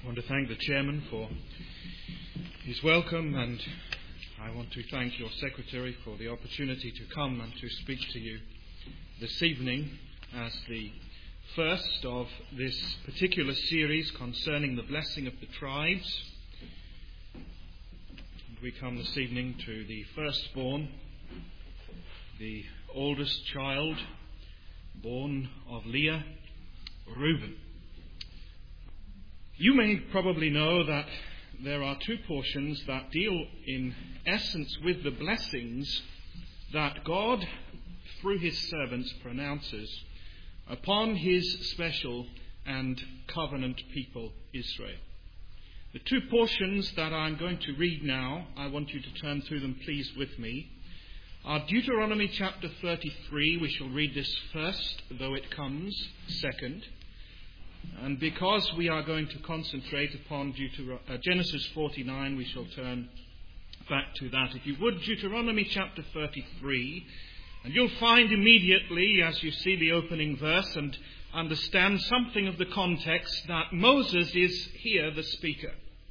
I want to thank the chairman for his welcome, and I want to thank your secretary for the opportunity to come and to speak to you this evening as the first of this particular series concerning the blessing of the tribes. And we come this evening to the firstborn, the oldest child born of Leah, Reuben. You may probably know that there are two portions that deal in essence with the blessings that God, through his servants, pronounces upon his special and covenant people, Israel. The two portions that I'm going to read now, I want you to turn through them please with me, are Deuteronomy chapter 33. We shall read this first, though it comes second. And because we are going to concentrate upon Genesis 49, we shall turn back to that. If you would, Deuteronomy chapter 33, and you'll find immediately, as you see the opening verse and understand something of the context, that Moses is here the speaker.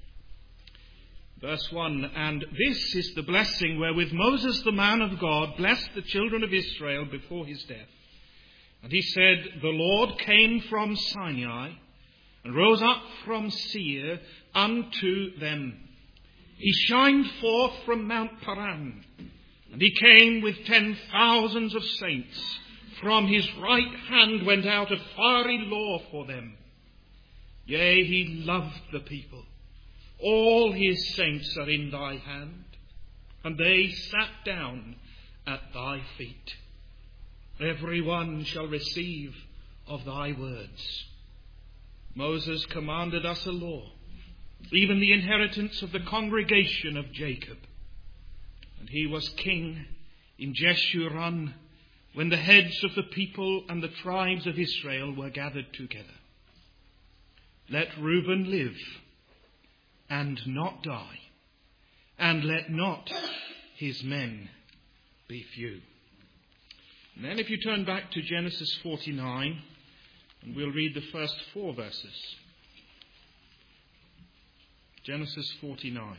Verse 1, and this is the blessing wherewith Moses the man of God blessed the children of Israel before his death. And he said, the Lord came from Sinai and rose up from Seir unto them. He shined forth from Mount Paran, and he came with 10,000s of saints. From his right hand went out a fiery law for them. Yea, he loved the people. All his saints are in thy hand, and they sat down at thy feet. Every one shall receive of thy words. Moses commanded us a law, even the inheritance of the congregation of Jacob. And he was king in Jeshurun when the heads of the people and the tribes of Israel were gathered together. Let Reuben live and not die, and let not his men be few. And then if you turn back to Genesis 49, and we'll read the first 4 verses. Genesis 49.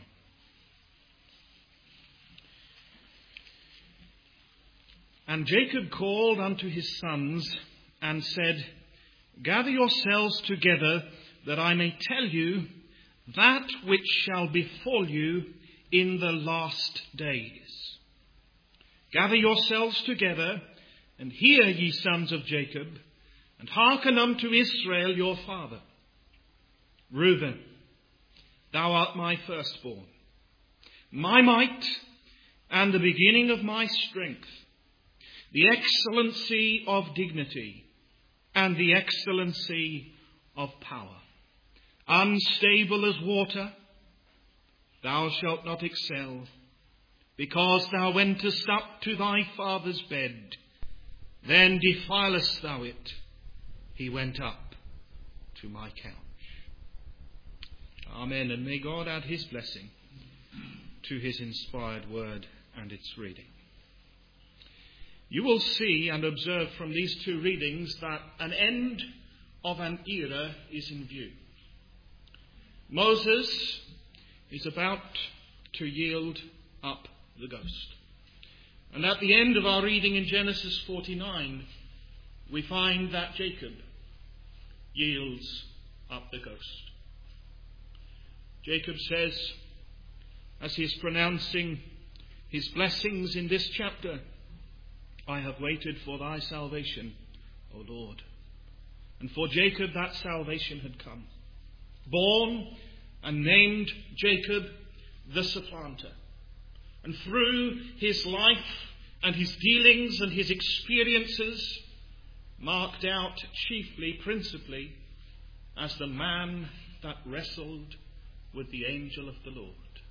And Jacob called unto his sons and said, gather yourselves together, that I may tell you that which shall befall you in the last days. Gather yourselves together, and hear, ye sons of Jacob, and hearken unto Israel your father. Reuben, thou art my firstborn, my might, and the beginning of my strength, the excellency of dignity, and the excellency of power. Unstable as water, thou shalt not excel, because thou wentest up to thy father's bed. Then defilest thou it. He went up to my couch. Amen. And may God add his blessing to his inspired word and its reading. You will see and observe from these two readings that an end of an era is in view. Moses is about to yield up the ghost. And at the end of our reading in Genesis 49, we find that Jacob yields up the ghost. Jacob says, as he is pronouncing his blessings in this chapter, I have waited for thy salvation, O Lord. And for Jacob that salvation had come. Born and named Jacob the supplanter. And through his life and his dealings and his experiences, marked out chiefly, principally, as the man that wrestled with the angel of the Lord.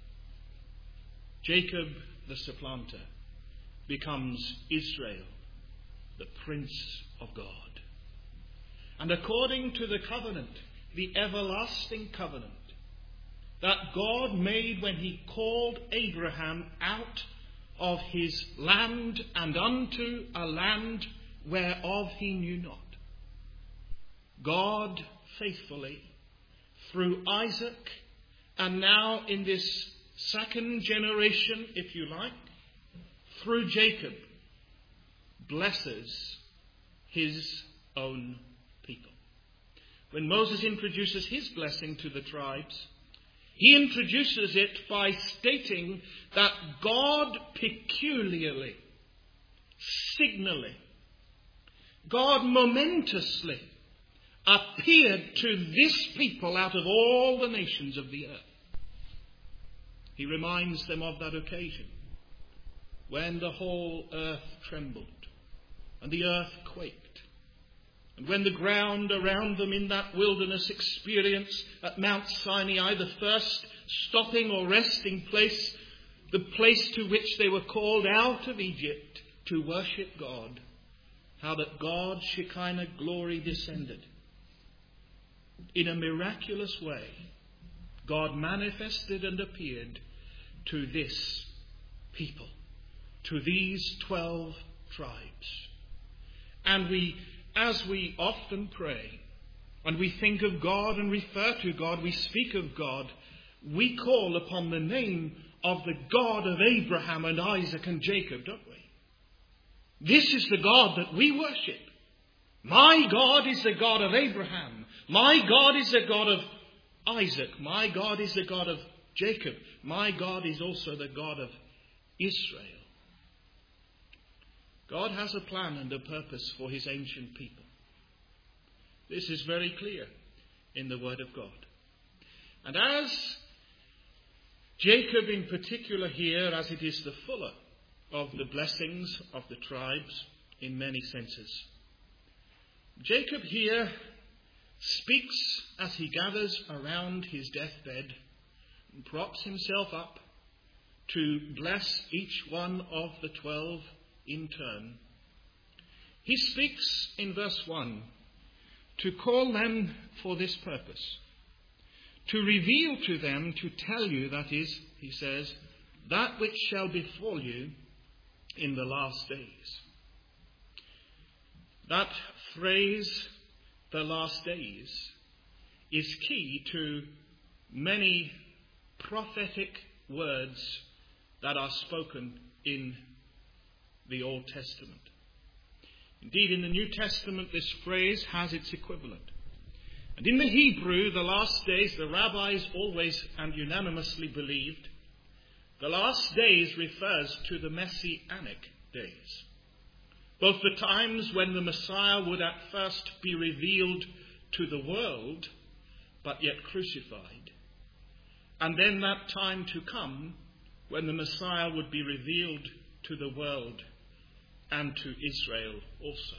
Jacob the supplanter becomes Israel, the Prince of God. And according to the covenant, the everlasting covenant, that God made when he called Abraham out of his land and unto a land whereof he knew not, God faithfully through Isaac, and now in this second generation, if you like, through Jacob, blesses his own people. When Moses introduces his blessing to the tribes, he introduces it by stating that God peculiarly, signally, God momentously appeared to this people out of all the nations of the earth. He reminds them of that occasion when the whole earth trembled and the earth quaked, and when the ground around them in that wilderness experience at Mount Sinai, the first stopping or resting place, the place to which they were called out of Egypt to worship God, how that God's Shekinah glory descended. In a miraculous way, God manifested and appeared to this people, to these 12 tribes. And as we often pray, and we think of God and refer to God, we speak of God, we call upon the name of the God of Abraham and Isaac and Jacob, don't we? This is the God that we worship. My God is the God of Abraham. My God is the God of Isaac. My God is the God of Jacob. My God is also the God of Israel. God has a plan and a purpose for his ancient people. This is very clear in the Word of God. And as Jacob in particular here, as it is the fuller of the blessings of the tribes in many senses, Jacob here speaks as he gathers around his deathbed and props himself up to bless each one of the 12 in turn. He speaks in verse 1 to call them for this purpose, to reveal to them, to tell you, that is, he says, that which shall befall you in the last days. That phrase, the last days, is key to many prophetic words that are spoken in the Old Testament. Indeed, in the New Testament, this phrase has its equivalent. And in the Hebrew, the last days, the rabbis always and unanimously believed, the last days refers to the Messianic days. Both the times when the Messiah would at first be revealed to the world, but yet crucified. And then that time to come when the Messiah would be revealed to the world and to Israel also.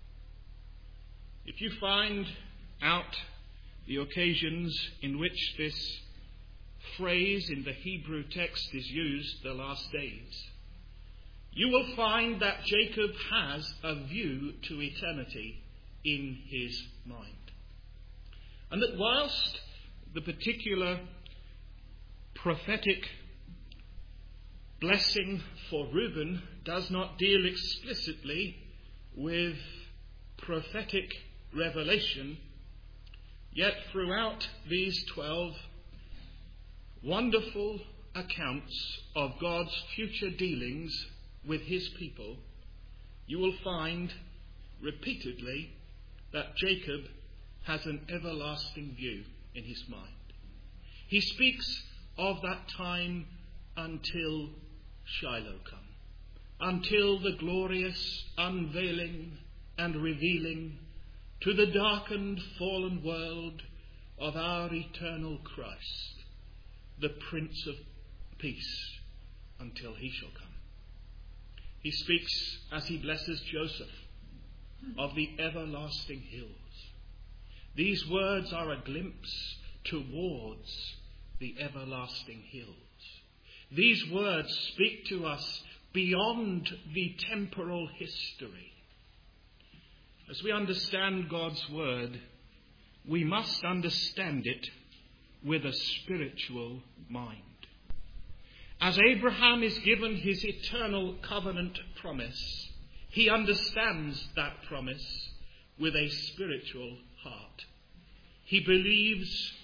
If you find out the occasions in which this phrase in the Hebrew text is used, the last days, you will find that Jacob has a view to eternity in his mind. And that whilst the particular prophetic blessing for Reuben does not deal explicitly with prophetic revelation, yet throughout these 12 wonderful accounts of God's future dealings with his people, you will find repeatedly that Jacob has an everlasting view in his mind. He speaks of that time until Shiloh come, until the glorious unveiling and revealing to the darkened, fallen world of our eternal Christ, the Prince of Peace, until he shall come. He speaks, as he blesses Joseph, of the everlasting hills. These words are a glimpse towards the everlasting hills. These words speak to us beyond the temporal history. As we understand God's word, we must understand it with a spiritual mind. As Abraham is given his eternal covenant promise, he understands that promise with a spiritual heart. He believes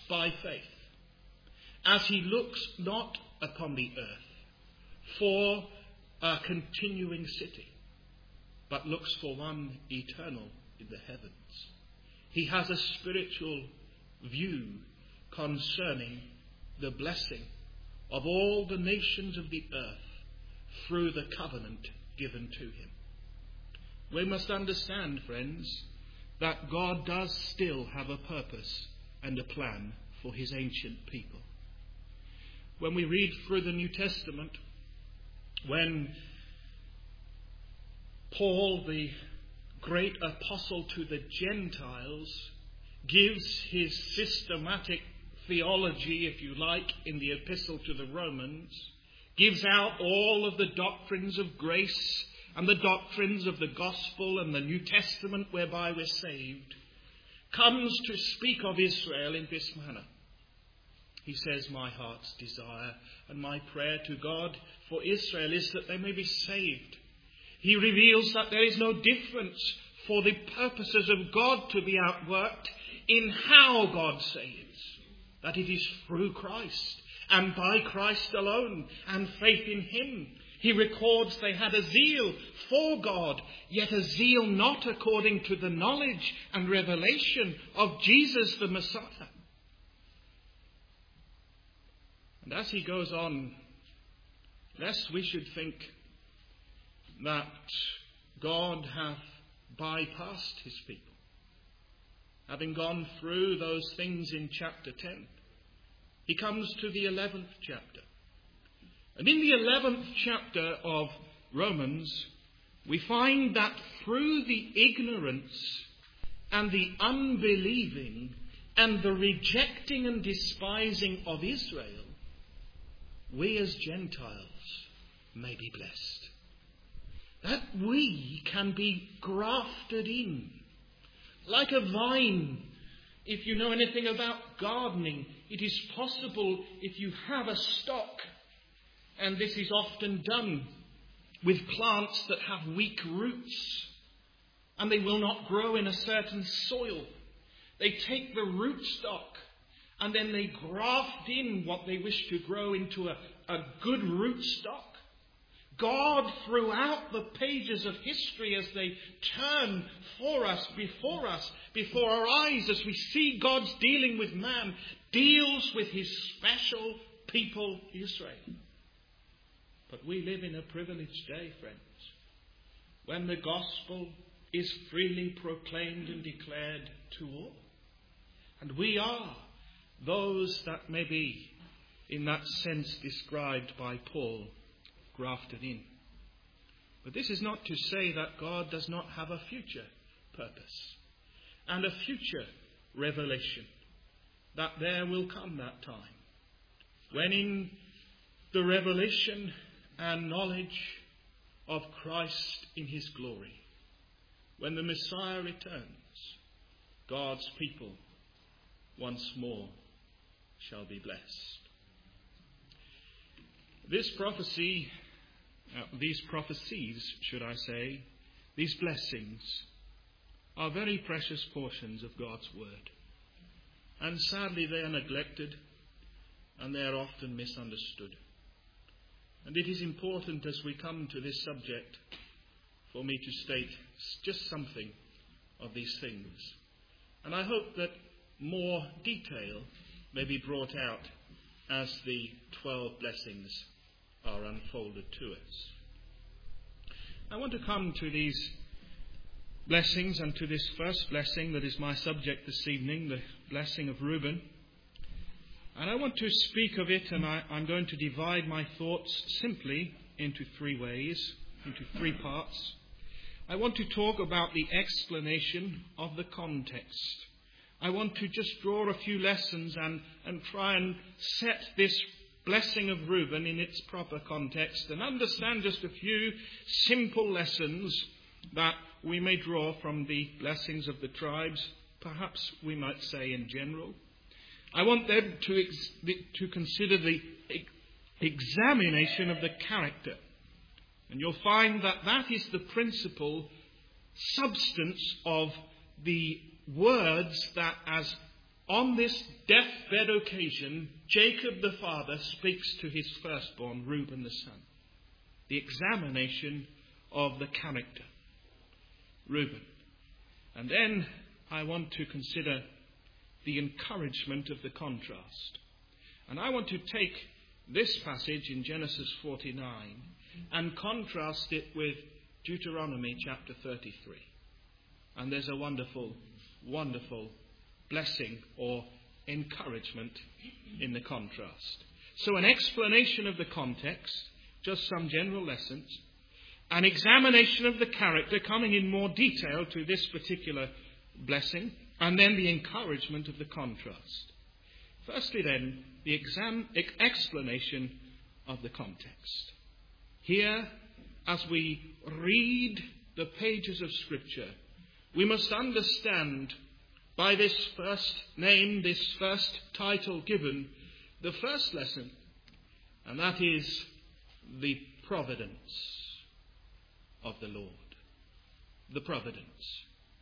by faith, as he looks not upon the earth for a continuing city, but looks for one eternal in the heavens. He has a spiritual view concerning the blessing of all the nations of the earth through the covenant given to him. We must understand, friends, that God does still have a purpose and a plan for his ancient people. When we read through the New Testament, when Paul, the great apostle to the Gentiles, gives his systematic theology, if you like, in the epistle to the Romans, gives out all of the doctrines of grace and the doctrines of the gospel and the New Testament whereby we're saved, comes to speak of Israel in this manner. He says, my heart's desire and my prayer to God for Israel is that they may be saved. He reveals that there is no difference for the purposes of God to be outworked in how God saves, that it is through Christ and by Christ alone and faith in him. He records they had a zeal for God, yet a zeal not according to the knowledge and revelation of Jesus the Messiah. And as he goes on, lest we should think that God hath bypassed his people, having gone through those things in chapter 10, he comes to the 11th chapter. And in the 11th chapter of Romans, we find that through the ignorance and the unbelieving and the rejecting and despising of Israel, we as Gentiles may be blessed. That we can be grafted in. Like a vine, if you know anything about gardening, it is possible if you have a stock, and this is often done with plants that have weak roots, and they will not grow in a certain soil. They take the rootstock and then they graft in what they wish to grow into a good rootstock. God, throughout the pages of history, as they turn for us, before our eyes, as we see God's dealing with man, deals with his special people, Israel. But we live in a privileged day, friends, when the gospel is freely proclaimed and declared to all. And we are those that may be, in that sense described by Paul, grafted in. But this is not to say that God does not have a future purpose and a future revelation, that there will come that time when in the revelation and knowledge of Christ in his glory, when the Messiah returns, God's people once more shall be blessed. This prophecy, these prophecies, should I say, these blessings, are very precious portions of God's word. And sadly they are neglected and they are often misunderstood. And it is important as we come to this subject for me to state just something of these things. And I hope that more detail may be brought out as the 12 blessings are unfolded to us. I want to come to these blessings and to this first blessing that is my subject this evening, the blessing of Reuben. And I want to speak of it, and I'm going to divide my thoughts simply into three ways, into three parts. I want to talk about the explanation of the context. I want to just draw a few lessons and try and set this blessing of Reuben in its proper context and understand just a few simple lessons that we may draw from the blessings of the tribes, perhaps we might say in general. I want them to consider the examination of the character. And you'll find that that is the principal substance of the words that, as on this deathbed occasion, Jacob the father speaks to his firstborn, Reuben the son. The examination of the character, Reuben. And then I want to consider the encouragement of the contrast. And I want to take this passage in Genesis 49 and contrast it with Deuteronomy chapter 33. And there's a wonderful, wonderful blessing or encouragement in the contrast. So an explanation of the context, just some general lessons, an examination of the character coming in more detail to this particular blessing, and then the encouragement of the contrast. Firstly then, the explanation of the context. Here, as we read the pages of Scripture, we must understand by this first name, this first title given, the first lesson, and that is the providence of the Lord. The providence.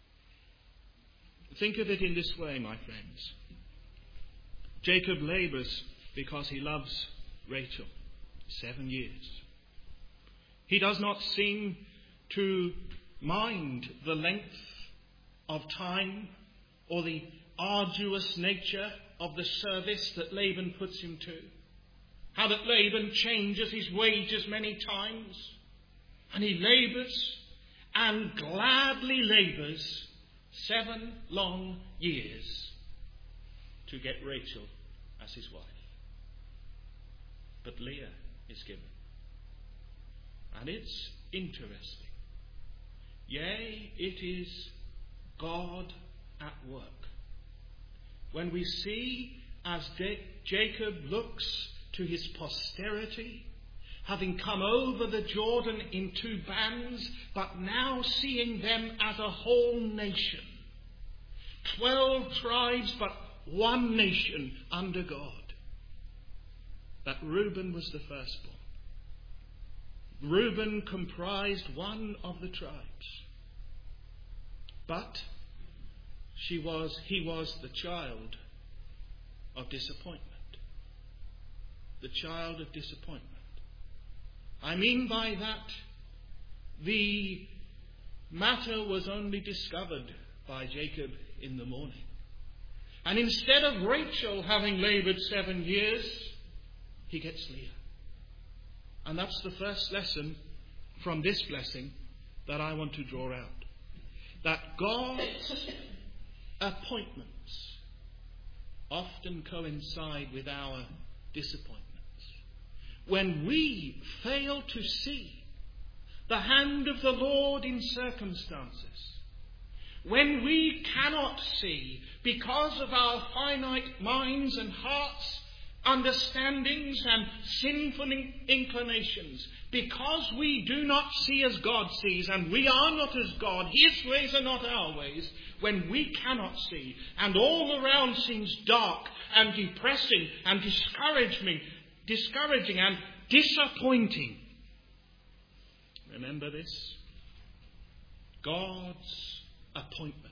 Think of it in this way, my friends. Jacob labors because he loves Rachel. 7 years. He does not seem to mind the length of time or the arduous nature of the service that Laban puts him to. How that Laban changes his wages many times. And he labours and gladly labours 7 long years to get Rachel as his wife. But Leah is given. And it's interesting. Yea, it is God at work. When we see as Jacob looks to his posterity, having come over the Jordan in 2 bands, but now seeing them as a whole nation. 12 tribes, but one nation under God. That Reuben was the firstborn. Reuben comprised one of the tribes. But he was the child of disappointment. The child of disappointment. I mean by that, the matter was only discovered by Jacob in the morning. And instead of Rachel having laboured 7 years, he gets Leah. And that's the first lesson from this blessing that I want to draw out. That God's appointments often coincide with our disappointments. When we fail to see the hand of the Lord in circumstances, when we cannot see, because of our finite minds and hearts, understandings and sinful inclinations, because we do not see as God sees, and we are not as God, His ways are not our ways, when we cannot see, and all around seems dark and depressing and discouraging and disappointing. Remember this. God's appointments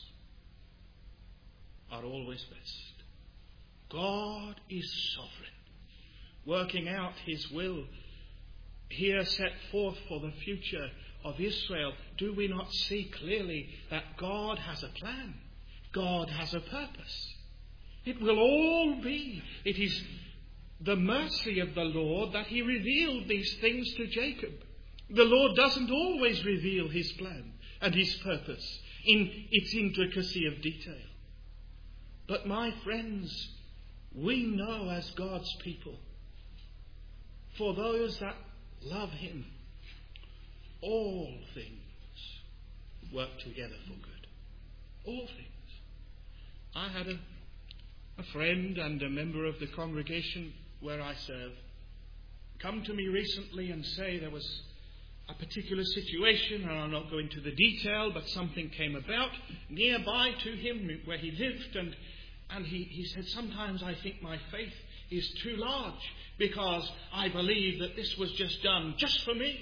are always best. God is sovereign, working out His will here set forth for the future of Israel. Do we not see clearly that God has a plan? God has a purpose. It will all be. It is the mercy of the Lord that He revealed these things to Jacob. The Lord doesn't always reveal His plan and His purpose in its intricacy of detail. But my friends, we know as God's people, for those that love Him, all things work together for good. All things. I had a friend and a member of the congregation where I serve come to me recently and say there was a particular situation, and I'll not go into the detail, but something came about nearby to him where he lived, and he said, sometimes I think my faith is too large because I believe that this was just done just for me.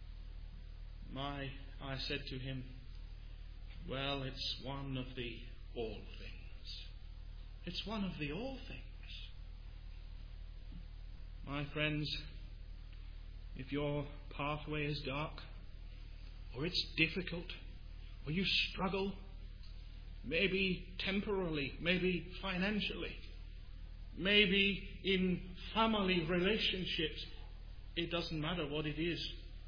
I said to him, well, it's one of the all things. It's one of the all things. My friends, if your pathway is dark, or it's difficult, or you struggle, maybe temporarily, maybe financially, maybe in family relationships, it doesn't matter what it is.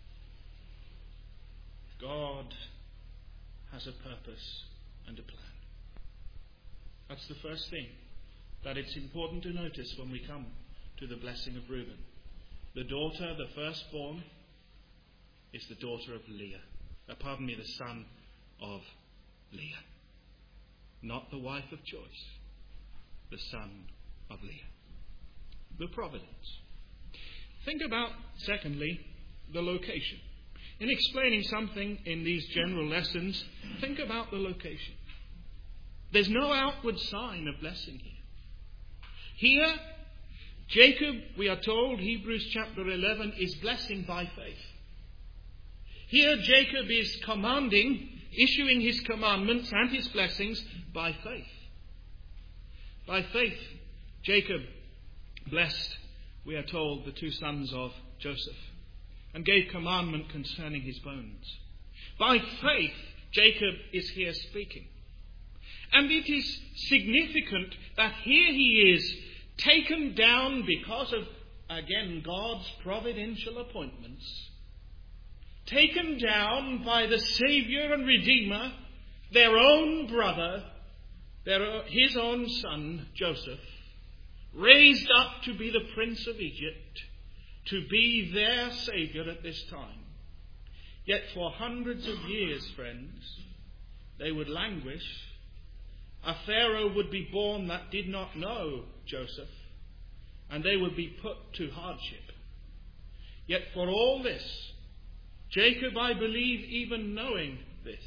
God has a purpose and a plan. That's the first thing that it's important to notice when we come to the blessing of Reuben. The daughter, the firstborn, is the daughter of Leah. The son of Leah. Not the wife of choice, the son of Leah. The providence. Think about, secondly, the location. In explaining something in these general lessons, think about the location. There's no outward sign of blessing here. Here, Jacob, we are told, Hebrews chapter 11, is blessing by faith. Here Jacob is commanding, issuing his commandments and his blessings by faith. By faith, Jacob blessed, we are told, the two sons of Joseph and gave commandment concerning his bones. By faith, Jacob is here speaking. And it is significant that here he is taken down because of, again, God's providential appointments, taken down by the Saviour and Redeemer, their own brother, his own son, Joseph, raised up to be the Prince of Egypt, to be their Saviour at this time. Yet for hundreds of years, friends, they would languish. A Pharaoh would be born that did not know Joseph, and they would be put to hardship. Yet for all this, Jacob, I believe, even knowing this,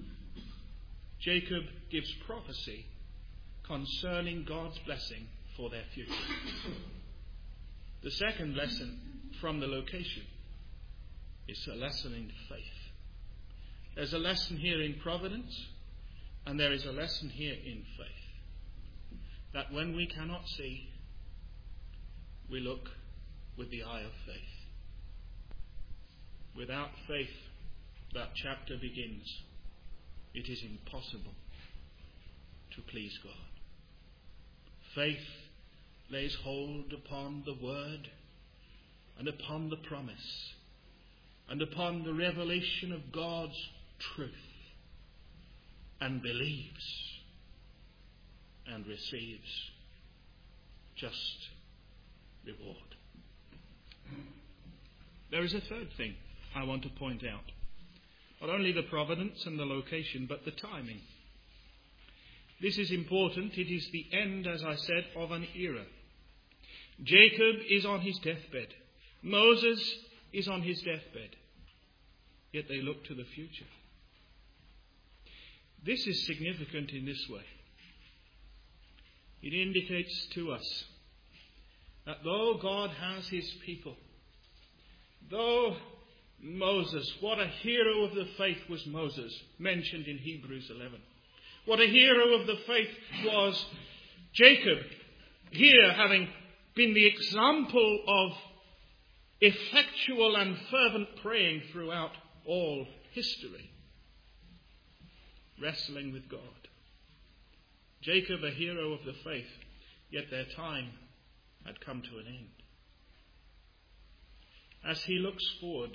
Jacob gives prophecy concerning God's blessing for their future. The second lesson from the location is a lesson in faith. There's a lesson here in providence, and there is a lesson here in faith. That when we cannot see, we look with the eye of faith. Without faith, that chapter begins. It is impossible to please God. Faith lays hold upon the word and upon the promise and upon the revelation of God's truth, and believes and receives just reward. There is a third thing I want to point out. Not only the providence and the location, but the timing. This is important. It is the end, as I said, of an era. Jacob is on his deathbed. Moses is on his deathbed. Yet they look to the future. This is significant in this way. It indicates to us that though God has his people, though Moses, what a hero of the faith was Moses, mentioned in Hebrews 11. What a hero of the faith was Jacob, here having been the example of effectual and fervent praying throughout all history, wrestling with God. Jacob, a hero of the faith, yet their time had come to an end. As he looks forward,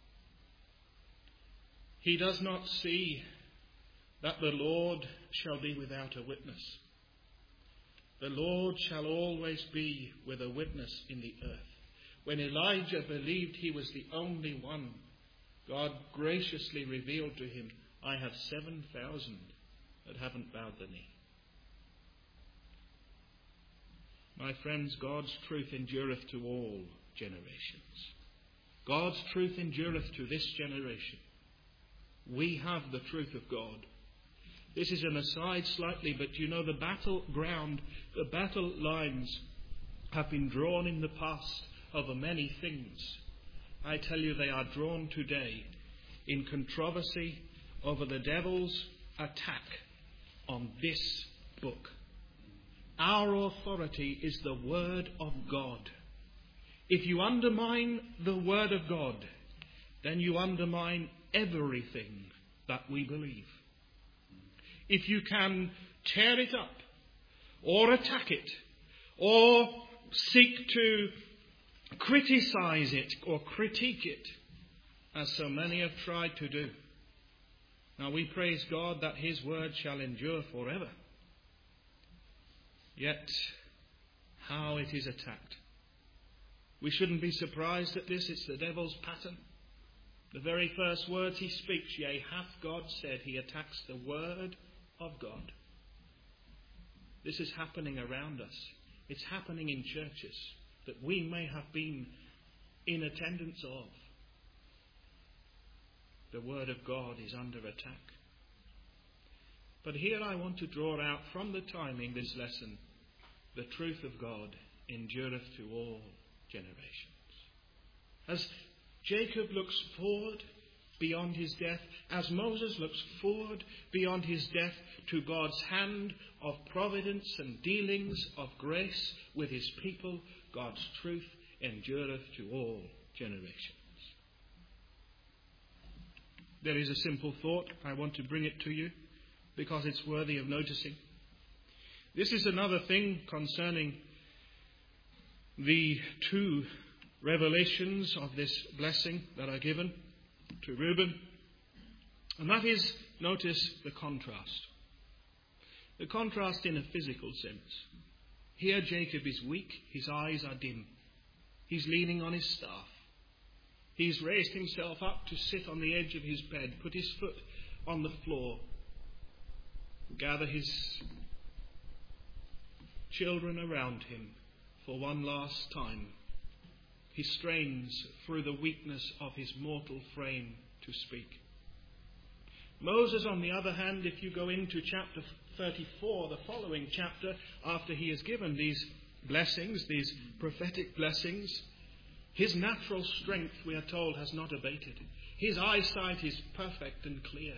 he does not see that the Lord shall be without a witness. The Lord shall always be with a witness in the earth. When Elijah believed he was the only one, God graciously revealed to him, I have 7,000 that haven't bowed the knee. My friends, God's truth endureth to all generations. God's truth endureth to this generation. We have the truth of God. This is an aside slightly, but you know the battleground, the battle lines have been drawn in the past over many things. I tell you, they are drawn today in controversy over the devil's attack on this book. Our authority is the Word of God. If you undermine the Word of God, then you undermine everything that we believe. If you can tear it up, or attack it, or seek to criticize it, or critique it, as so many have tried to do. Now we praise God that His Word shall endure forever. Yet, how it is attacked. We shouldn't be surprised at this. It's the devil's pattern. The very first words he speaks, yea, hath God said, he attacks the Word of God. This is happening around us. It's happening in churches that we may have been in attendance of. The Word of God is under attack. But here I want to draw out from the timing this lesson, the truth of God endureth to all generations. As Jacob looks forward beyond his death, as Moses looks forward beyond his death to God's hand of providence and dealings of grace with his people, God's truth endureth to all generations. There is a simple thought. I want to bring it to you because it's worthy of noticing. This is another thing concerning the two revelations of this blessing that are given to Reuben. And that is, notice the contrast. The contrast in a physical sense. Here Jacob is weak, his eyes are dim. He's leaning on his staff. He's raised himself up to sit on the edge of his bed, put his foot on the floor, gather his children around him for one last time. He strains through the weakness of his mortal frame to speak. Moses, on the other hand, if you go into chapter 34, the following chapter, after he has given these blessings, these prophetic blessings, his natural strength, we are told, has not abated. His eyesight is perfect and clear.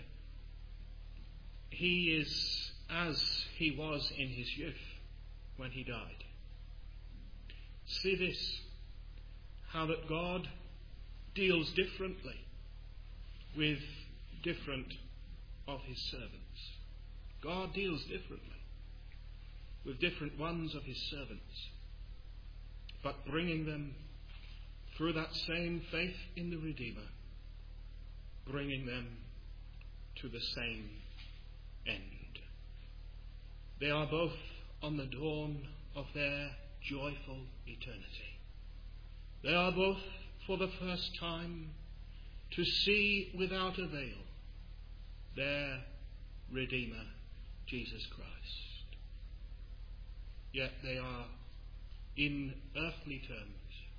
He is as he was in his youth when he died. See this, how that God deals differently with different of his servants. God deals differently with different ones of his servants, but bringing them through that same faith in the Redeemer, bringing them to the same end. They are both on the dawn of their joyful eternity. They are both for the first time to see without a veil their Redeemer, Jesus Christ. Yet they are, in earthly terms,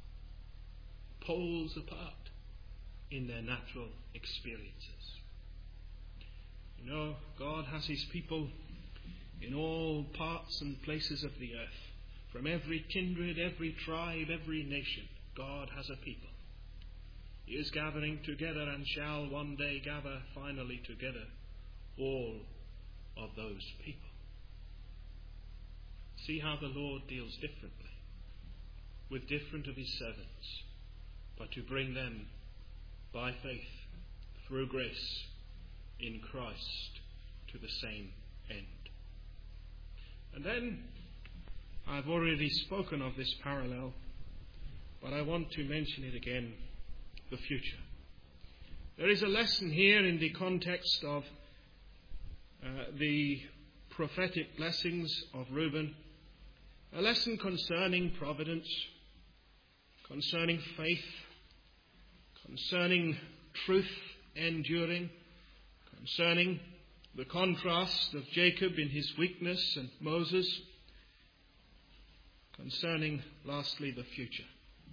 poles apart in their natural experiences. You know, God has his people in all parts and places of the earth. From every kindred, every tribe, every nation, God has a people. He is gathering together and shall one day gather finally together all of those people. See how the Lord deals differently with different of his servants, but to bring them by faith through grace in Christ to the same end. And then, I've already spoken of this parallel, but I want to mention it again, the future. There is a lesson here in the context of the prophetic blessings of Reuben, a lesson concerning providence, concerning faith, concerning truth enduring, concerning the contrast of Jacob in his weakness and Moses, concerning, lastly, the future.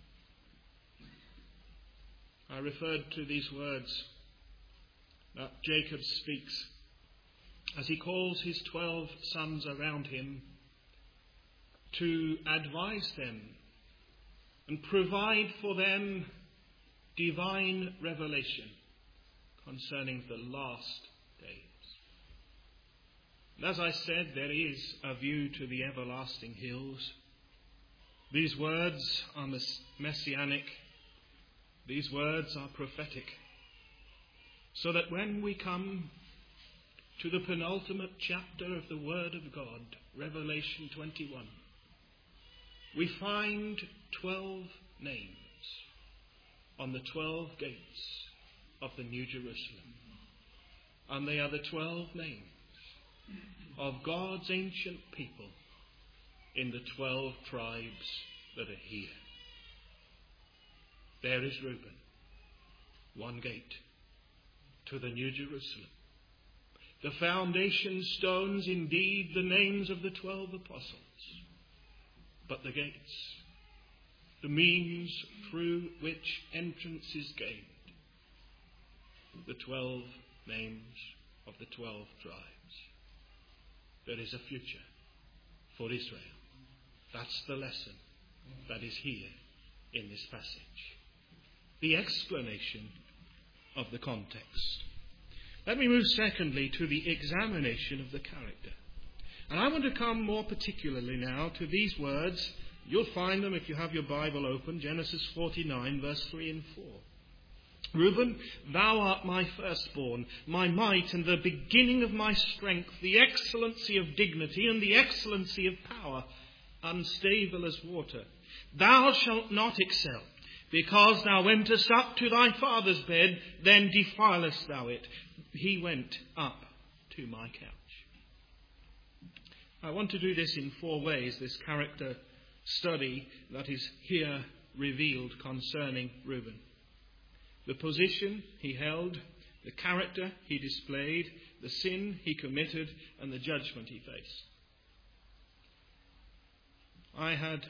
I referred to these words that Jacob speaks as he calls his 12 sons around him to advise them and provide for them divine revelation concerning the last days. And as I said, there is a view to the everlasting hills. These words are messianic. These words are prophetic. So that when we come to the penultimate chapter of the Word of God, Revelation 21, we find 12 names on the 12 gates of the New Jerusalem. And they are the 12 names of God's ancient people in the 12 tribes that are here. There is Reuben, one gate to the New Jerusalem. The foundation stones, indeed, the names of the 12 apostles, but the gates, the means through which entrance is gained, the 12 names of the 12 tribes. There is a future for Israel. That's the lesson that is here in this passage. The explanation of the context. Let me move secondly to the examination of the character. And I want to come more particularly now to these words. You'll find them if you have your Bible open, Genesis 49, verse 3 and 4. Reuben, thou art my firstborn, my might and the beginning of my strength, the excellency of dignity and the excellency of power, unstable as water. Thou shalt not excel, because thou wentest up to thy father's bed, then defilest thou it. He went up to my couch. I want to do this in 4 ways, this character study that is here revealed concerning Reuben. The position he held, the character he displayed, the sin he committed, and the judgment he faced. I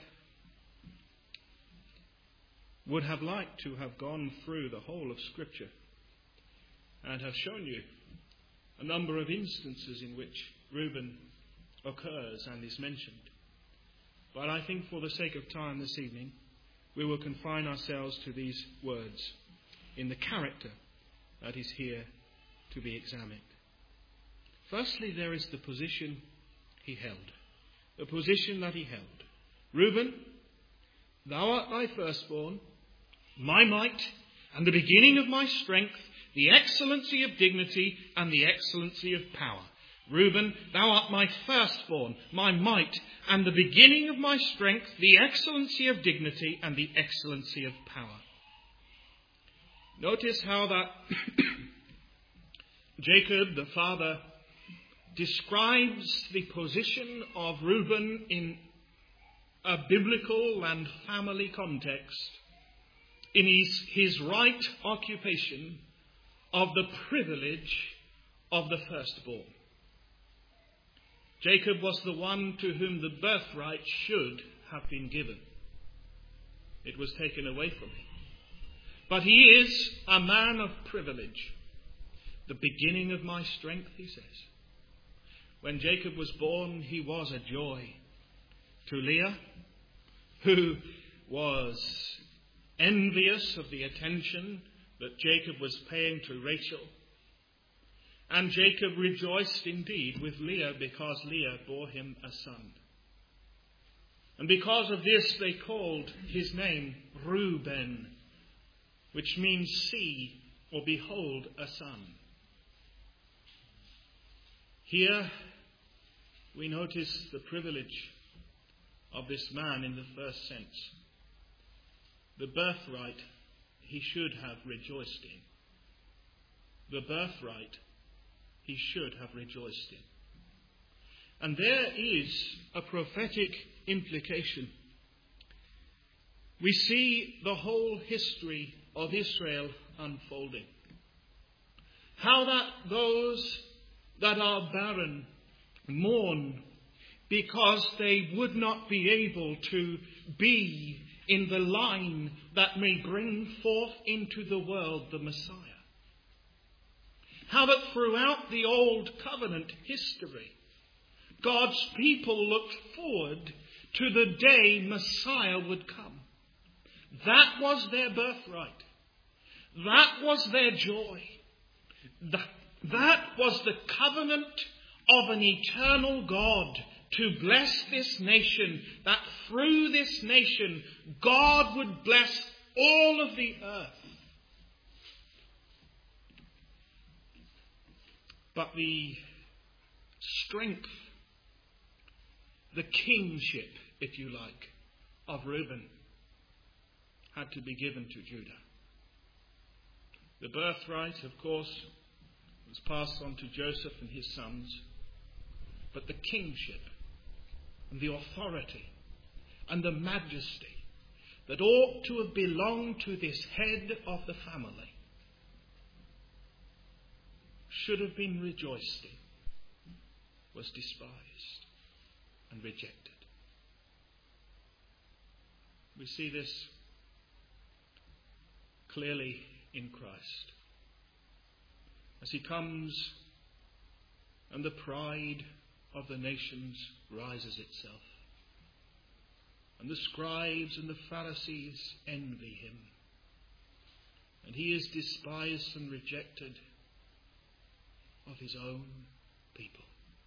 would have liked to have gone through the whole of Scripture and have shown you a number of instances in which Reuben occurs and is mentioned. But I think for the sake of time this evening, we will confine ourselves to these words in the character that is here to be examined. Firstly, there is the position he held. The position that he held. Reuben, thou art my firstborn, my might, and the beginning of my strength, the excellency of dignity, and the excellency of power. Reuben, thou art my firstborn, my might, and the beginning of my strength, the excellency of dignity, and the excellency of power. Notice how that Jacob, the father, describes the position of Reuben in a biblical and family context in his right occupation of the privilege of the firstborn. Jacob was the one to whom the birthright should have been given. It was taken away from him. But he is a man of privilege. The beginning of my strength, he says. When Jacob was born, he was a joy to Leah, who was envious of the attention that Jacob was paying to Rachel. And Jacob rejoiced indeed with Leah because Leah bore him a son. And because of this they called his name Reuben, which means see or behold a son. Here we notice the privilege of this man in the first sense. The birthright he should have rejoiced in. The birthright he should have rejoiced in. And there is a prophetic implication. We see the whole history of Israel unfolding. How that those that are barren mourn because they would not be able to be in the line that may bring forth into the world the Messiah. How that throughout the Old Covenant history, God's people looked forward to the day Messiah would come. That was their birthright. That was their joy. That was the covenant of an eternal God to bless this nation, that through this nation God would bless all of the earth. But the strength, the kingship, if you like, of Reuben had to be given to Judah. The birthright, of course, was passed on to Joseph and his sons, but the kingship and the authority and the majesty that ought to have belonged to this head of the family should have been rejoiced in, was despised and rejected. We see this clearly in Christ as he comes and the pride of the nations rises itself, and the scribes and the Pharisees envy him, and he is despised and rejected of his own people.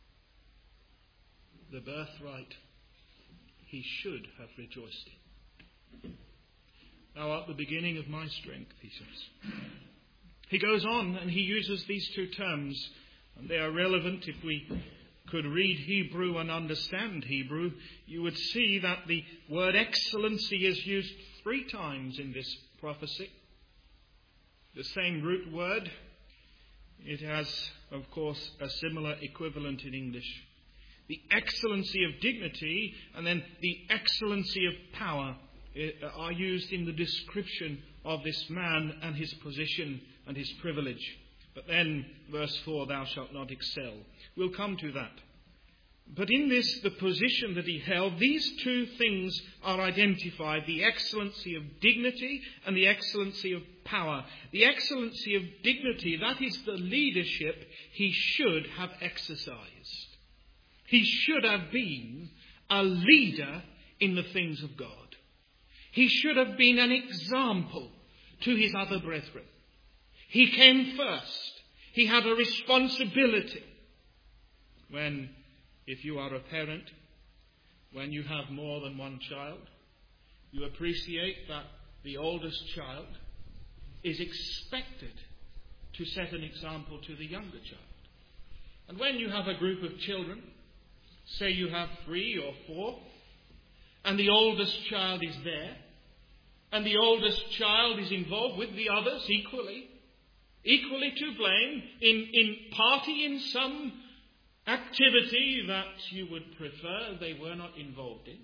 The birthright he should have rejoiced in. Thou art the beginning of my strength, he says. He goes on and he uses these two terms, and they are relevant. If we could read Hebrew and understand Hebrew, you would see that the word excellency is used 3 times in this prophecy. The same root word. It has, of course, a similar equivalent in English. The excellency of dignity and then the excellency of power are used in the description of this man and his position and his privilege. But then, verse 4, thou shalt not excel. We'll come to that. But in this, the position that he held, these two things are identified. The excellency of dignity and the excellency of power. The excellency of dignity, that is the leadership he should have exercised. He should have been a leader in the things of God. He should have been an example to his other brethren. He came first. He had a responsibility. When, if you are a parent, when you have more than one child, you appreciate that the oldest child is expected to set an example to the younger child. And when you have a group of children, say you have 3 or 4, and the oldest child is there, and the oldest child is involved with the others equally to blame, in party in some activity that you would prefer they were not involved in,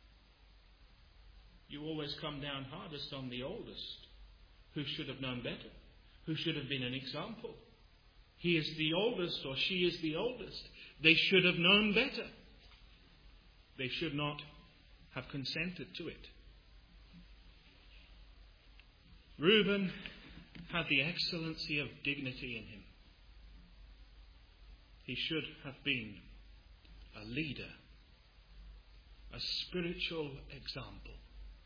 you always come down hardest on the oldest, who should have known better, who should have been an example. He is the oldest, or she is the oldest. They should have known better. They should not have consented to it. Reuben had the excellency of dignity in him. He should have been a leader, a spiritual example,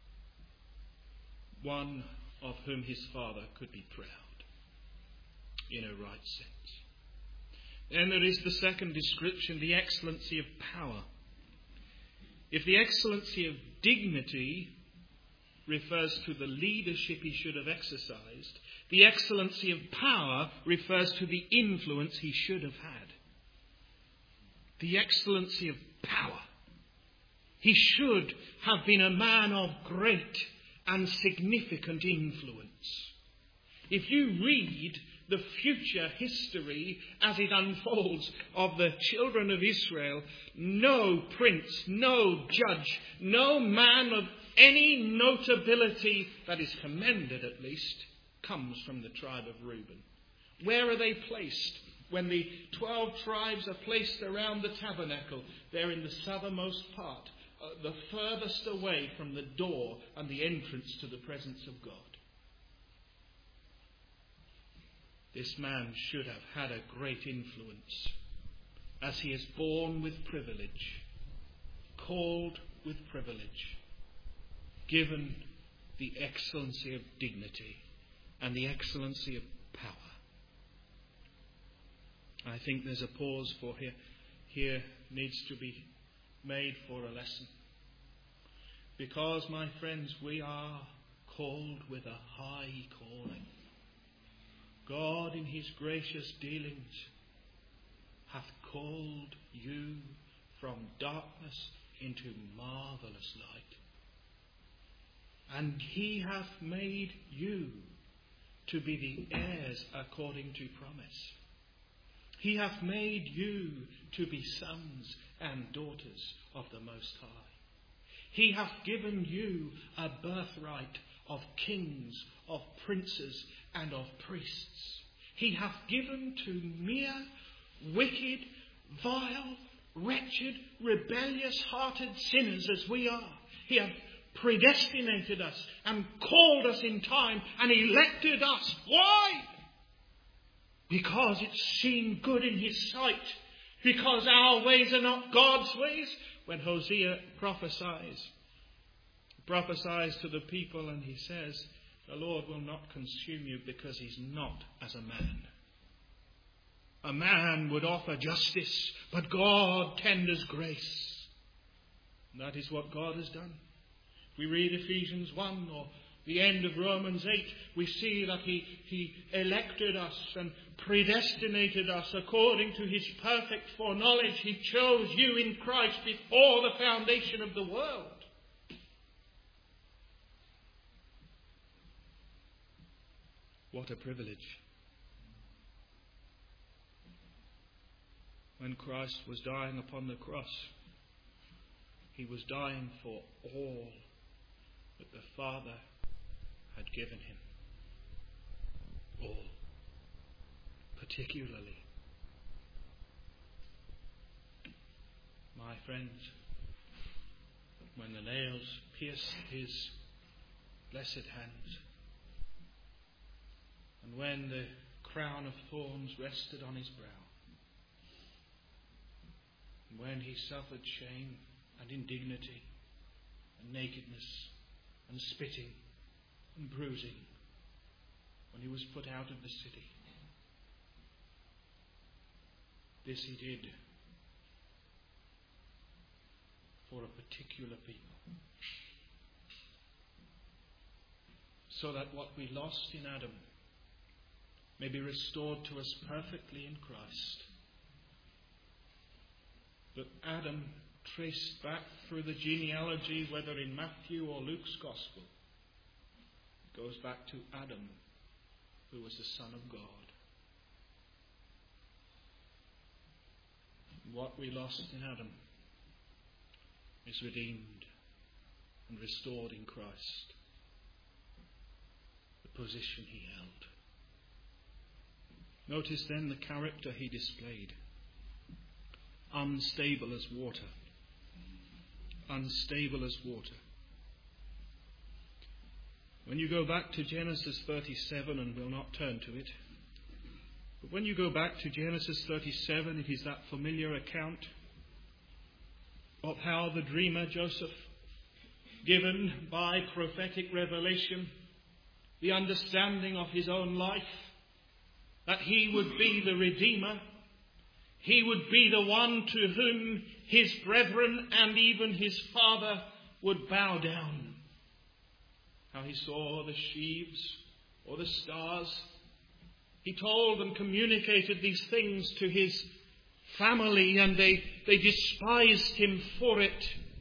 one of whom his father could be proud in a right sense. Then there is the second description, the excellency of power. If the excellency of dignity refers to the leadership he should have exercised, the excellency of power refers to the influence he should have had. The excellency of power. He should have been a man of great and significant influence. If you read the future history as it unfolds of the children of Israel, no prince, no judge, no man of any notability that is commended at least comes from the tribe of Reuben. Where are they placed? When the 12 tribes are placed around the tabernacle, they're in the southernmost part, the furthest away from the door and the entrance to the presence of God. This man should have had a great influence, as he is born with privilege, called with privilege, given the excellency of dignity and the excellency of power. I think there's a pause for here. here needs to be made for a lesson. Because, my friends, we are called with a high calling. God in his gracious dealings hath called you from darkness into marvellous light. And he hath made you to be the heirs according to promise. He hath made you to be sons and daughters of the Most High. He hath given you a birthright of kings, of princes, and of priests. He hath given to mere, wicked, vile, wretched, rebellious-hearted sinners as we are. He hath predestinated us and called us in time and elected us. Why? Because it seemed good in his sight. Because our ways are not God's ways. When Hosea prophesies to the people, and he says, the Lord will not consume you because he's not as a man. A man would offer justice, but God tenders grace. And that is what God has done. If we read Ephesians 1 or the end of Romans 8, we see that he elected us and predestinated us according to his perfect foreknowledge. He chose you in Christ before the foundation of the world. What a privilege. When Christ was dying upon the cross, he was dying for all that the Father had given him. All. Particularly. My friends, when the nails pierced his blessed hands, and when the crown of thorns rested on his brow, and when he suffered shame and indignity and nakedness and spitting and bruising, when he was put out of the city, this he did for a particular people, so that what we lost in Adam may be restored to us perfectly in Christ. That Adam, traced back through the genealogy, whether in Matthew or Luke's Gospel, goes back to Adam, who was the Son of God. What we lost in Adam is redeemed and restored in Christ. The position he held. Notice then the character he displayed. Unstable as water. Unstable as water. When you go back to Genesis 37, and we'll not turn to it, but when you go back to Genesis 37, it is that familiar account of how the dreamer Joseph, given by prophetic revelation the understanding of his own life, that he would be the Redeemer, he would be the one to whom his brethren and even his father would bow down. How he saw the sheaves or the stars. He told and communicated these things to his family, and they despised him for it.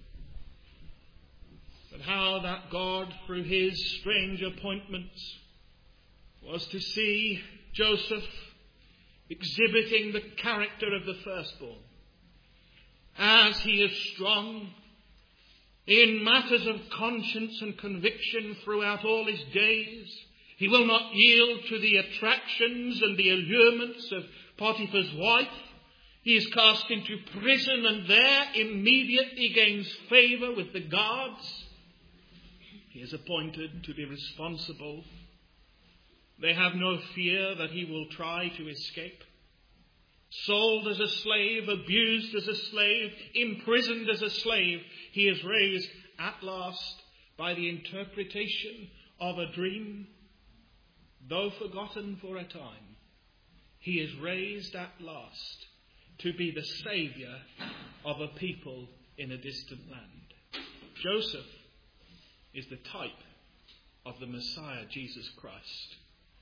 But how that God, through his strange appointments, was to see Joseph exhibiting the character of the firstborn. As he is strong in matters of conscience and conviction throughout all his days, he will not yield to the attractions and the allurements of Potiphar's wife. He is cast into prison and there immediately gains favour with the guards. He is appointed to be responsible. They have no fear that he will try to escape. Sold as a slave, abused as a slave, imprisoned as a slave, he is raised at last by the interpretation of a dream. Though forgotten for a time, he is raised at last to be the saviour of a people in a distant land. Joseph is the type of the Messiah, Jesus Christ.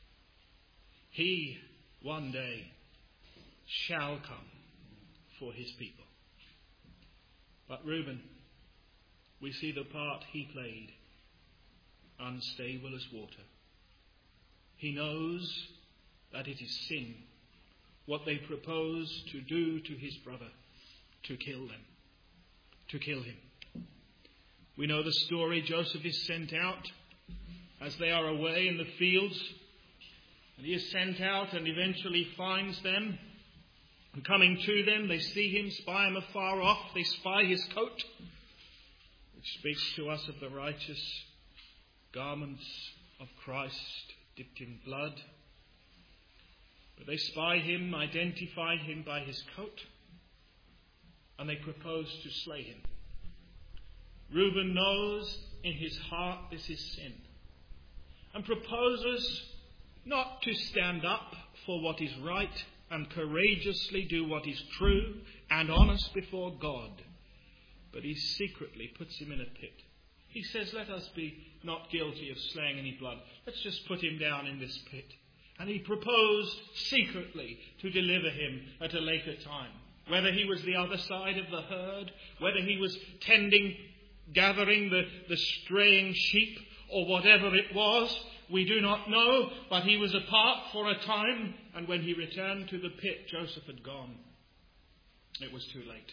He one day shall come for his people. But Reuben, we see the part he played, unstable as water. He knows that it is sin, what they propose to do to his brother, to kill him. We know the story. Joseph is sent out as they are away in the fields, and he is sent out and eventually finds them. And coming to them, they see him, spy him afar off. They spy his coat, which speaks to us of the righteous garments of Christ dipped in blood. But they spy him, identify him by his coat, and they propose to slay him. Reuben knows in his heart this is sin, and proposes not to stand up for what is right and courageously do what is true and honest before God, but he secretly puts him in a pit. He says, let us be not guilty of slaying any blood. Let's just put him down in this pit. And he proposed secretly to deliver him at a later time. Whether he was the other side of the herd, whether he was gathering the straying sheep, or whatever it was, we do not know. But he was apart for a time, and when he returned to the pit, Joseph had gone. It was too late.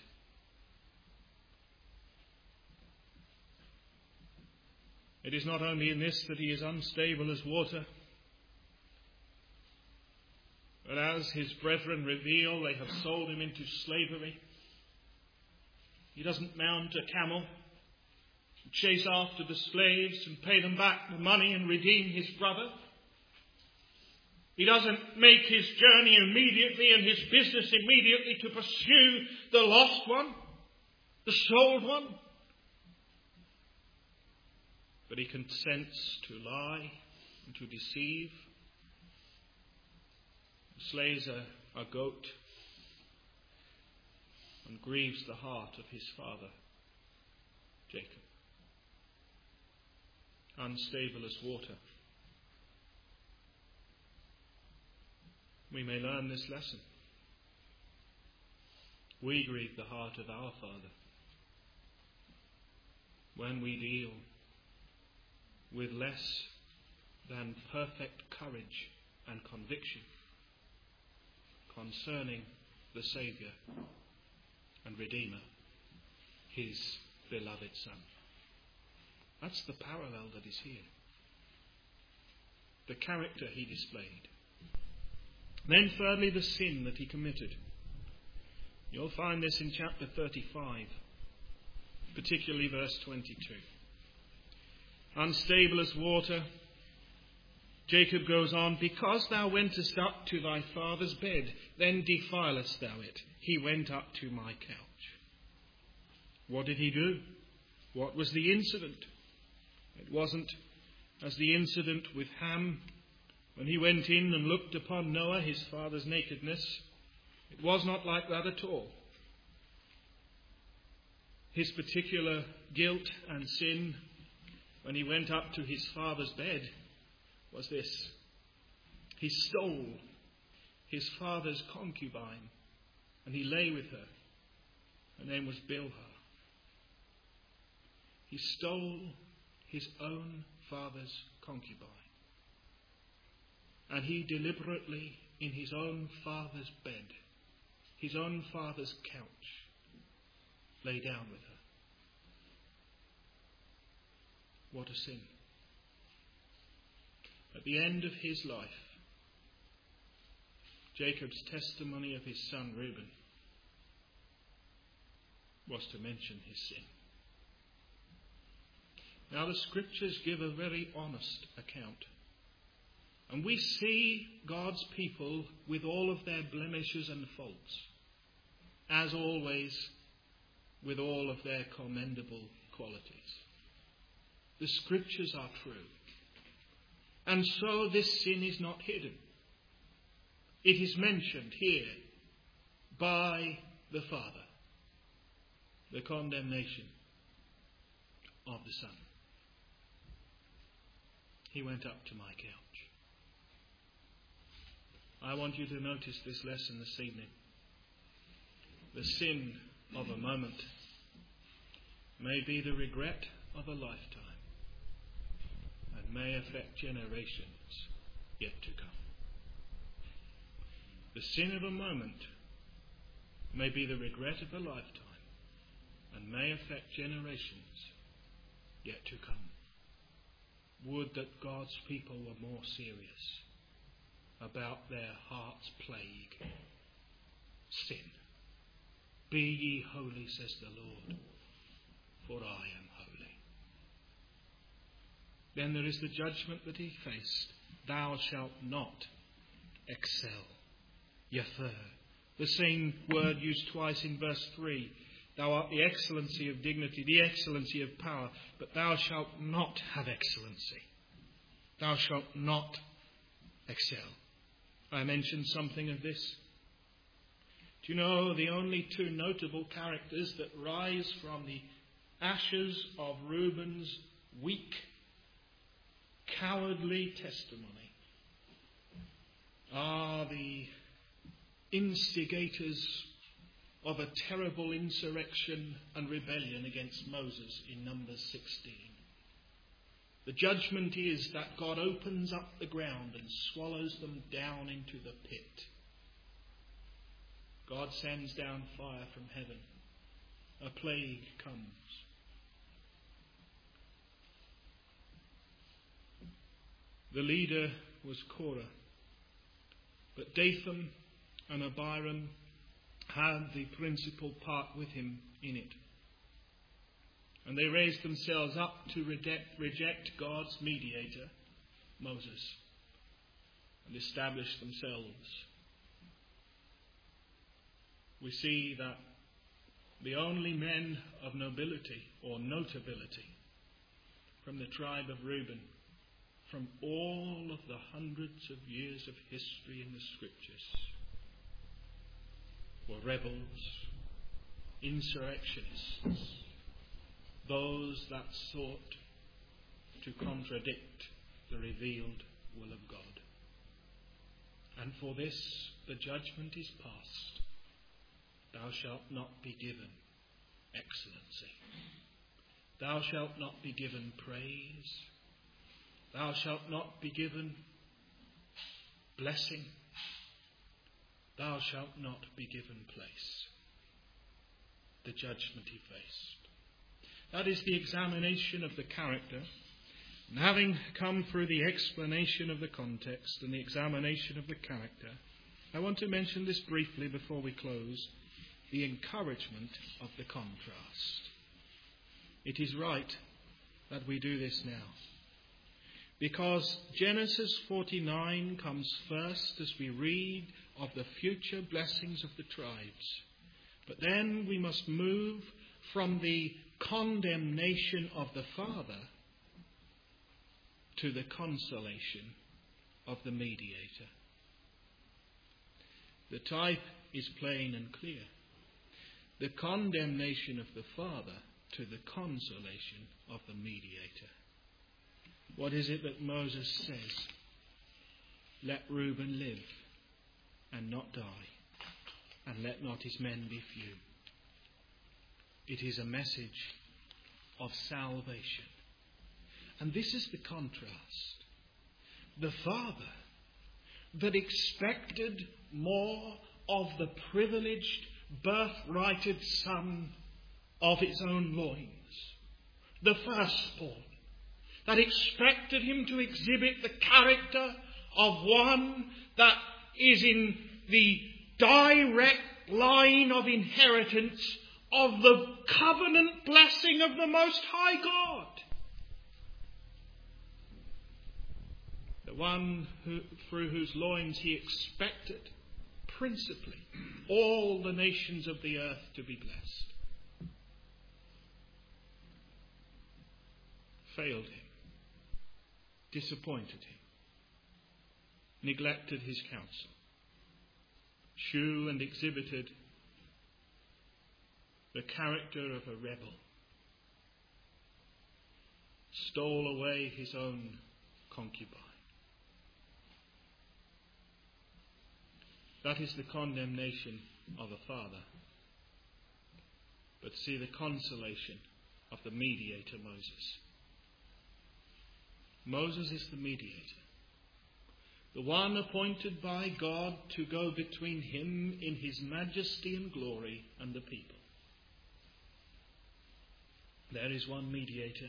It is not only in this that he is unstable as water, but as his brethren reveal, they have sold him into slavery. He doesn't mount a camel, chase after the slaves and pay them back the money and redeem his brother. He doesn't make his journey immediately and his business immediately to pursue the lost one, the sold one. But he consents to lie and to deceive, slays a goat, and grieves the heart of his father, Jacob. Unstable as water. We may learn this lesson. We grieve the heart of our Father when we deal with less than perfect courage and conviction concerning the Saviour and Redeemer, his beloved Son. That's the parallel that is here. The character he displayed. Then thirdly, the sin that he committed. You'll find this in chapter 35, particularly verse 22. Unstable as water, Jacob goes on, because thou wentest up to thy father's bed, then defilest thou it. He went up to my couch. What did he do? What was the incident? It wasn't as the incident with Ham, when he went in and looked upon Noah, his father's nakedness. It was not like that at all. His particular guilt and sin when he went up to his father's bed was this. He stole his father's concubine and he lay with her. Her name was Bilhah. He stole his own father's concubine. And he deliberately, in his own father's bed, his own father's couch, lay down with her. What a sin. At the end of his life, Jacob's testimony of his son Reuben was to mention his sin. Now the scriptures give a very honest account. And we see God's people with all of their blemishes and faults, as always with all of their commendable qualities. The scriptures are true. And so this sin is not hidden. It is mentioned here by the Father the condemnation of the Son. He went up to my couch. I want you to notice this lesson this evening. The sin of a moment may be the regret of a lifetime and may affect generations yet to come. The sin of a moment may be the regret of a lifetime and may affect generations yet to come. Would that God's people were more serious about their heart's plague, sin. Be ye holy, says the Lord, for I am holy. Then there is the judgment that he faced. Thou shalt not excel. Yafer. The same word used twice in verse 3. Thou art the excellency of dignity, the excellency of power, but thou shalt not have excellency. Thou shalt not excel. I mentioned something of this. Do you know the only two notable characters that rise from the ashes of Reuben's weak, cowardly testimony are the instigators of a terrible insurrection and rebellion against Moses in Numbers 16. The judgment is that God opens up the ground and swallows them down into the pit. God sends down fire from heaven. A plague comes. The leader was Korah, but Dathan and Abiram had the principal part with him in it. And they raised themselves up to reject God's mediator, Moses, and establish themselves. We see that the only men of nobility or notability from the tribe of Reuben, from all of the hundreds of years of history in the Scriptures, were rebels, insurrectionists, those that sought to contradict the revealed will of God. And for this the judgment is passed. Thou shalt not be given excellency. Thou shalt not be given praise. Thou shalt not be given blessing. Thou shalt not be given place. The judgment he faced. That is the examination of the character. And having come through the explanation of the context and the examination of the character, I want to mention this briefly before we close. The encouragement of the contrast. It is right that we do this now. Because Genesis 49 comes first as we read of the future blessings of the tribes. But then we must move from the condemnation of the Father to the consolation of the mediator. The type is plain and clear. The condemnation of the Father to the consolation of the mediator. What is it that Moses says? Let Reuben live and not die, and let not his men be few. It is a message of salvation. And this is the contrast. The Father that expected more of the privileged, birthrighted son of his own loins, the firstborn, that expected him to exhibit the character of one that is in the direct line of inheritance of the covenant blessing of the Most High God. The one through whose loins he expected principally all the nations of the earth to be blessed. Failed him, disappointed him, neglected his counsel, shew and exhibited the character of a rebel, stole away his own concubine. That is the condemnation of a father. But see the consolation of the mediator, Moses. Moses is the mediator, the one appointed by God to go between him in his majesty and glory and the people. There is one mediator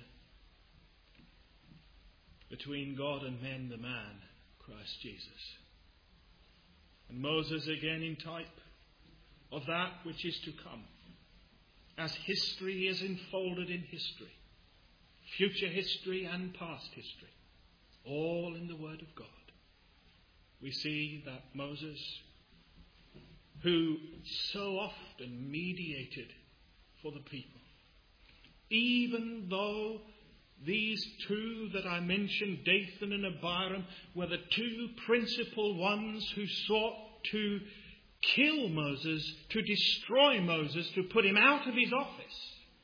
between God and men, the man, Christ Jesus. And Moses again in type of that which is to come, as history is enfolded in history, future history and past history, all in the Word of God. We see that Moses, who so often mediated for the people, even though these two that I mentioned, Dathan and Abiram, were the two principal ones who sought to kill Moses, to destroy Moses, to put him out of his office.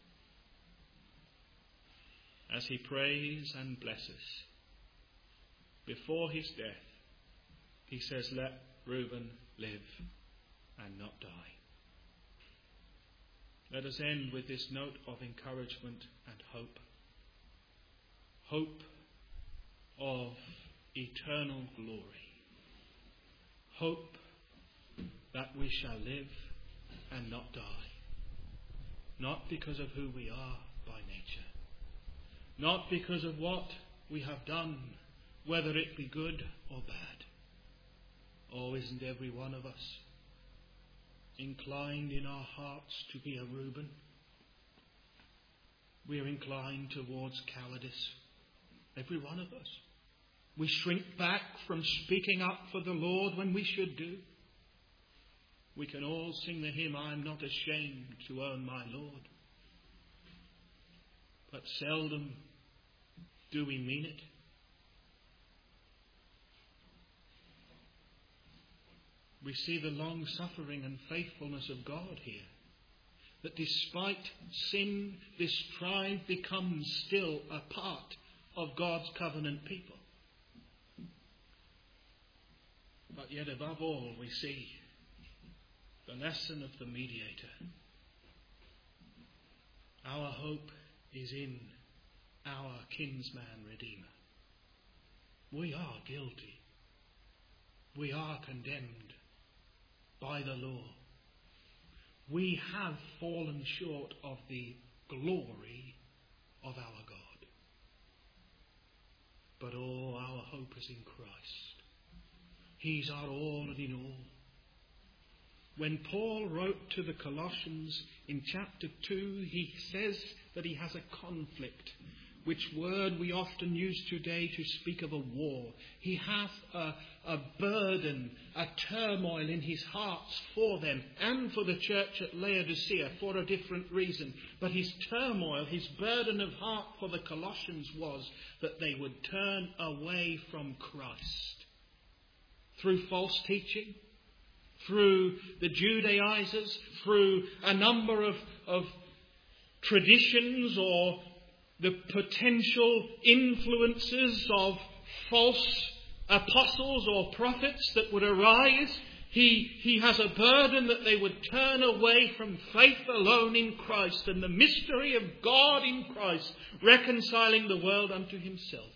As he prays and blesses, before his death, he says, "Let Reuben live and not die." Let us end with this note of encouragement and hope. Hope of eternal glory. Hope that we shall live and not die. Not because of who we are by nature. Not because of what we have done, whether it be good or bad. Oh, isn't every one of us inclined in our hearts to be a Reuben? We are inclined towards cowardice. Every one of us. We shrink back from speaking up for the Lord when we should do. We can all sing the hymn, "I am not ashamed to own my Lord." But seldom do we mean it. We see the long suffering and faithfulness of God here. That despite sin, this tribe becomes still a part of God's covenant people. But yet above all we see the lesson of the mediator. Our hope is in our kinsman Redeemer. We are guilty. We are condemned by the law. We have fallen short of the glory of our God. But oh, our hope is in Christ. He's our all and in all. When Paul wrote to the Colossians in chapter 2, he says that he has a conflict, which word we often use today to speak of a war. He hath a burden, a turmoil in his heart for them and for the church at Laodicea for a different reason. But his turmoil, his burden of heart for the Colossians was that they would turn away from Christ. Through false teaching, through the Judaizers, through a number of traditions or the potential influences of false apostles or prophets that would arise. He has a burden that they would turn away from faith alone in Christ and the mystery of God in Christ, reconciling the world unto himself.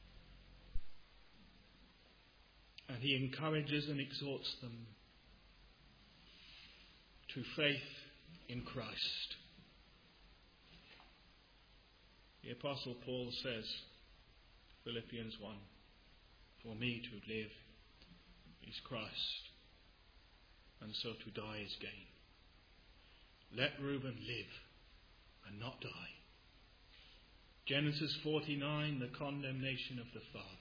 And he encourages and exhorts them to faith in Christ. The Apostle Paul says, Philippians 1, "For me to live is Christ, and so to die is gain." Let Reuben live and not die. Genesis 49, the condemnation of the father.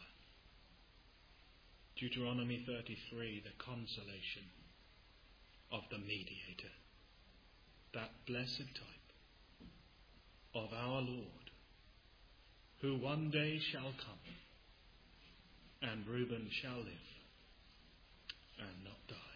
Deuteronomy 33, the consolation of the mediator. That blessed type of our Lord, who one day shall come, and Reuben shall live and not die.